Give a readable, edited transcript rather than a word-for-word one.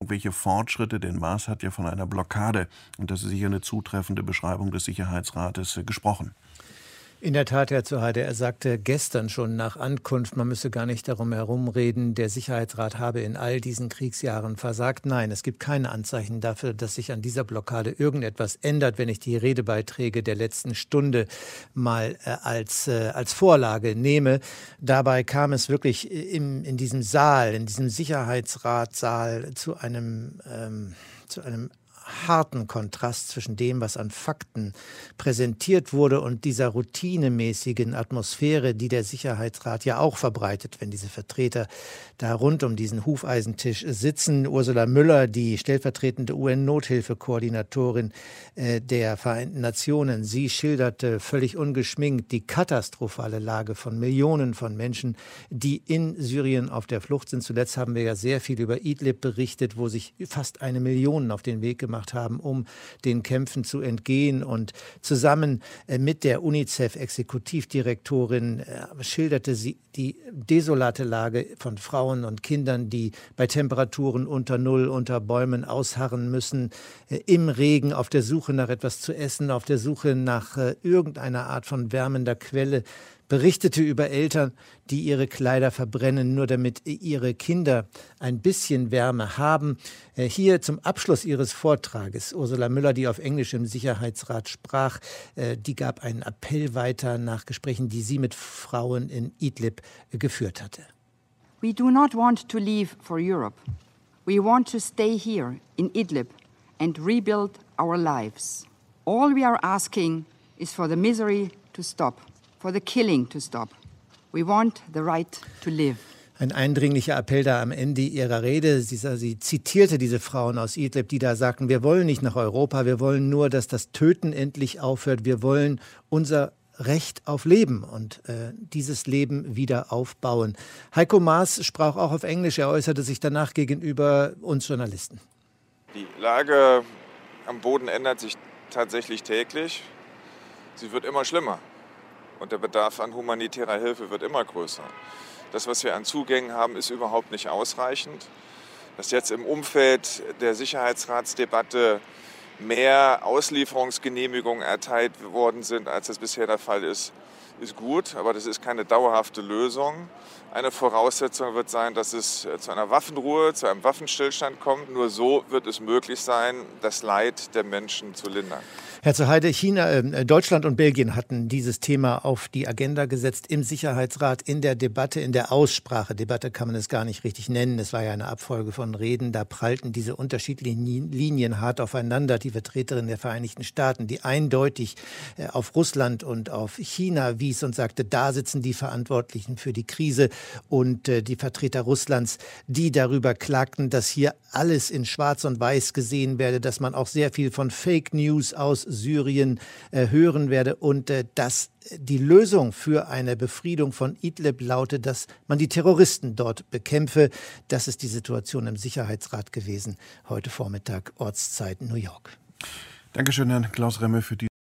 Welche Fortschritte, denn Maas hat ja von einer Blockade, und das ist sicher eine zutreffende Beschreibung des Sicherheitsrates, gesprochen. In der Tat, Herr Zuheide, er sagte gestern schon nach Ankunft, man müsse gar nicht darum herumreden, der Sicherheitsrat habe in all diesen Kriegsjahren versagt. Nein, es gibt keine Anzeichen dafür, dass sich an dieser Blockade irgendetwas ändert, wenn ich die Redebeiträge der letzten Stunde mal als Vorlage nehme. Dabei kam es wirklich in diesem Saal, in diesem Sicherheitsratssaal zu einem harten Kontrast zwischen dem, was an Fakten präsentiert wurde und dieser routinemäßigen Atmosphäre, die der Sicherheitsrat ja auch verbreitet, wenn diese Vertreter da rund um diesen Hufeisentisch sitzen. Ursula Müller, die stellvertretende UN-Nothilfekoordinatorin der Vereinten Nationen, sie schilderte völlig ungeschminkt die katastrophale Lage von Millionen von Menschen, die in Syrien auf der Flucht sind. Zuletzt haben wir ja sehr viel über Idlib berichtet, wo sich fast 1 Million auf den Weg gemacht haben, um den Kämpfen zu entgehen. Und zusammen mit der UNICEF-Exekutivdirektorin schilderte sie die desolate Lage von Frauen und Kindern, die bei Temperaturen unter Null unter Bäumen ausharren müssen, im Regen, auf der Suche nach etwas zu essen, auf der Suche nach irgendeiner Art von wärmender Quelle, berichtete über Eltern, die ihre Kleider verbrennen, nur damit ihre Kinder ein bisschen Wärme haben. Hier zum Abschluss ihres Vortrages, Ursula Müller, die auf Englisch im Sicherheitsrat sprach, die gab einen Appell weiter nach Gesprächen, die sie mit Frauen in Idlib geführt hatte. We do not want to leave for Europe. We want to stay here in Idlib and rebuild our lives. All we are asking is for the misery to stop. For the killing to stop. We want the right to live. Ein eindringlicher Appell da am Ende ihrer Rede. Sie zitierte diese Frauen aus Idlib, die da sagten, wir wollen nicht nach Europa, wir wollen nur, dass das Töten endlich aufhört. Wir wollen unser Recht auf Leben und dieses Leben wieder aufbauen. Heiko Maas sprach auch auf Englisch. Er äußerte sich danach gegenüber uns Journalisten. Die Lage am Boden ändert sich tatsächlich täglich. Sie wird immer schlimmer. Und der Bedarf an humanitärer Hilfe wird immer größer. Das, was wir an Zugängen haben, ist überhaupt nicht ausreichend. Dass jetzt im Umfeld der Sicherheitsratsdebatte mehr Auslieferungsgenehmigungen erteilt worden sind, als das bisher der Fall ist, ist gut. Aber das ist keine dauerhafte Lösung. Eine Voraussetzung wird sein, dass es zu einer Waffenruhe, zu einem Waffenstillstand kommt. Nur so wird es möglich sein, das Leid der Menschen zu lindern. Herr Zuheide, Deutschland und Belgien hatten dieses Thema auf die Agenda gesetzt im Sicherheitsrat, in der Debatte, in der Aussprache. Debatte kann man es gar nicht richtig nennen. Es war ja eine Abfolge von Reden. Da prallten diese unterschiedlichen Linien hart aufeinander. Die Vertreterin der Vereinigten Staaten, die eindeutig auf Russland und auf China wies und sagte, da sitzen die Verantwortlichen für die Krise. Und die Vertreter Russlands, die darüber klagten, dass hier alles in Schwarz und Weiß gesehen werde, dass man auch sehr viel von Fake News aus Syrien hören werde und dass die Lösung für eine Befriedung von Idlib laute, dass man die Terroristen dort bekämpfe. Das ist die Situation im Sicherheitsrat gewesen, heute Vormittag, Ortszeit New York. Dankeschön, Herrn Klaus Remme, für die